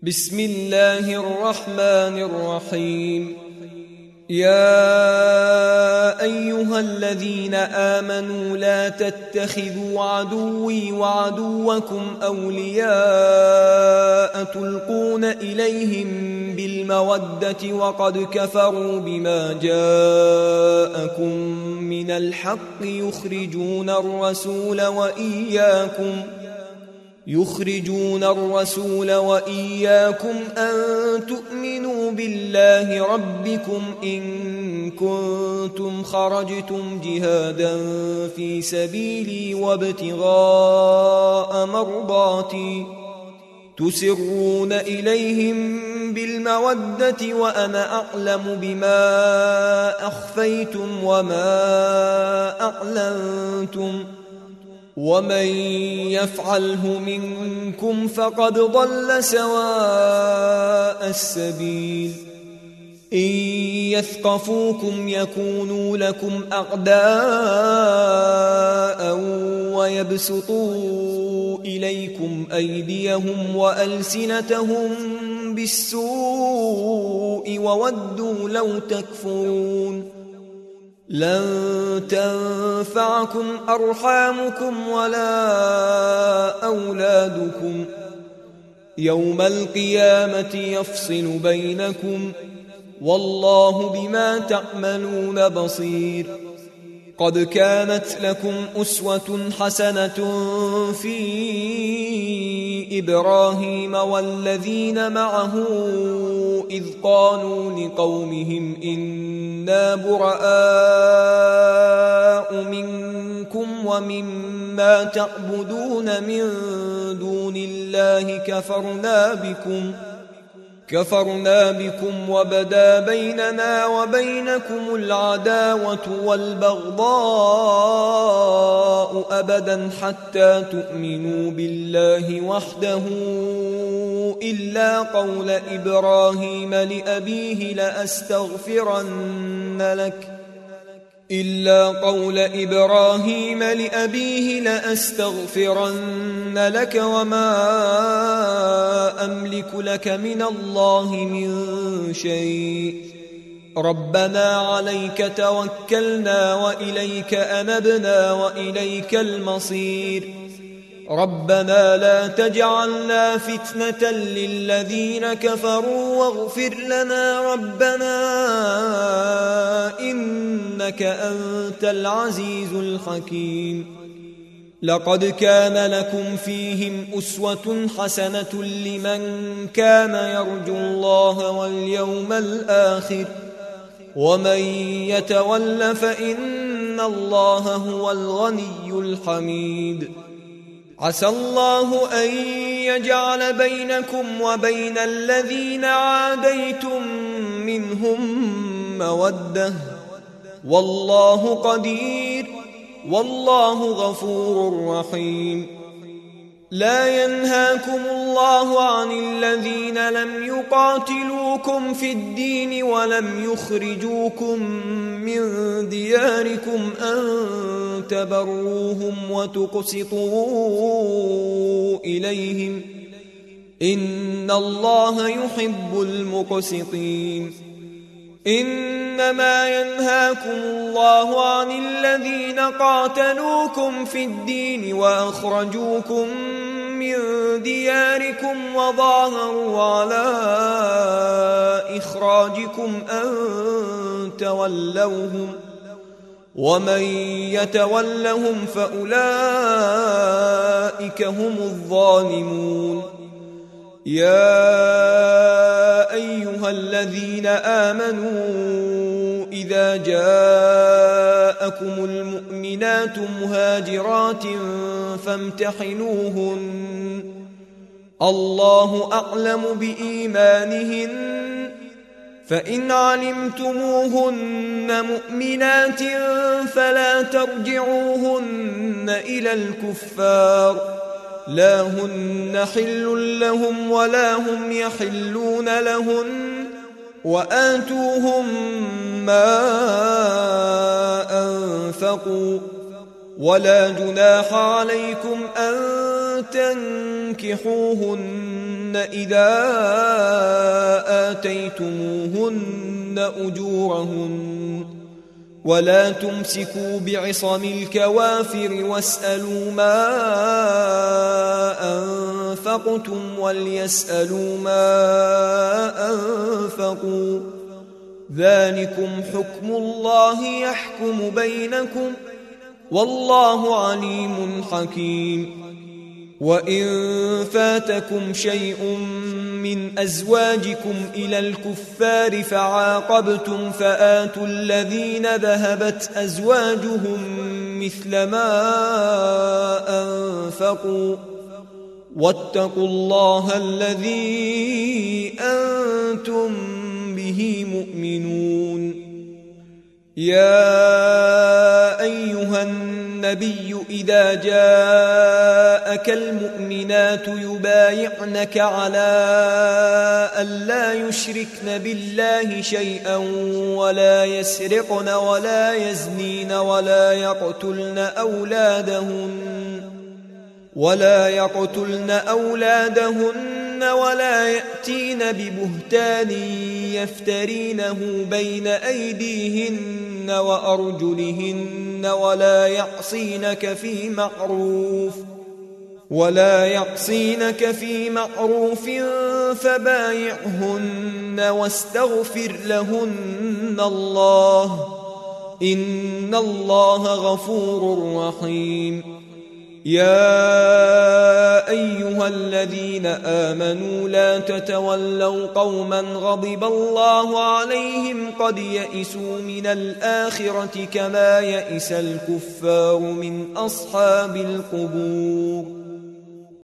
بسم الله الرحمن الرحيم. يا أيها الذين آمنوا لا تتخذوا عدوي وعدوكم أولياء تلقون إليهم بالمودة وقد كفروا بما جاءكم من الحق يخرجون الرسول وإياكم أن تؤمنوا بالله ربكم إن كنتم خرجتم جهادا في سبيلي وابتغاء مرضاتي تسرون إليهم بالمودة وأنا أعلم بما أخفيتم وما أعلنتم ومن يفعله منكم فقد ضل سواء السبيل. إن يثقفوكم يكونوا لكم أعداء ويبسطوا إليكم أيديهم وألسنتهم بالسوء وودوا لو تكفرون. لن تنفعكم أرحامكم ولا أولادكم يوم القيامة يفصل بينكم والله بما تعملون بصير. قد كانت لكم أسوة حسنة في إبراهيم والذين معه إذ قالوا لقومهم إنا براء منكم ومما تعبدون من دون الله كفرنا بكم وبدا بيننا وبينكم العداوة والبغضاء أبدا حتى تؤمنوا بالله وحده إلا قول إبراهيم لأبيه لأستغفرن لك وما أملك لك من الله من شيء. ربنا عليك توكلنا وإليك أنبنا وإليك المصير. ربنا لا تجعلنا فتنة للذين كفروا واغفر لنا ربنا إنك أنت العزيز الحكيم. لقد كان لكم فيهم أسوة حسنة لمن كان يرجو الله واليوم الآخر ومن يتول فإن الله هو الغني الحميد. عسى الله أن يجعل بينكم وبين الذين عاديتم منهم مودة والله قدير والله غفور رحيم. لا ينهاكم الله عن الذين لم يقاتلوكم في الدين ولم يخرجوكم من دياركم أن تبروهم وتقسطوا إليهم إن الله يحب المقسطين. إنما ينهاكم الله عن الذين قاتلوكم في الدين وأخرجوكم من دياركم وظاهروا على إخراجكم أن تولوهم ومن يتولهم فأولئك هم الظالمون. يا أيها الذين آمنوا إذا جاءكم المؤمنات مهاجرات فامتحنوهن الله أعلم بإيمانهن فإن علمتموهن مؤمنات فلا ترجعوهن إلى الكفار لا هن حل لهم ولا هم يحلون لهن وآتوهم ما أنفقوا ولا جناح عليكم أن تنكحوهن إذا آتيتموهن أجورهن ولا تمسكوا بعصم الكوافر واسألوا ما أنفقتم وليسألوا ما أنفقوا ذلكم حكم الله يحكم بينكم والله عليم حكيم. وإن فاتكم شيء من أزواجكم إلى الكفار فعاقبتم فآتوا الذين ذهبت أزواجهم مثل ما أنفقوا واتقوا الله الذي أنتم به مؤمنون. يا أيها النبي إذا جاءك المؤمنات يبايعنك على ألا يشركن بالله شيئا ولا يسرقن ولا يزنين ولا يقتلن أولادهن ولا يأتين ببهتان يفترينه بين أيديهن وأرجلهن ولا يعصينك في معروف فبايعهن واستغفر لهن الله إن الله غفور رحيم. يا أيها الذين آمنوا لا تتولوا قوما غضب الله عليهم قد يئسوا من الآخرة كما يئس الكفار من أصحاب القبور.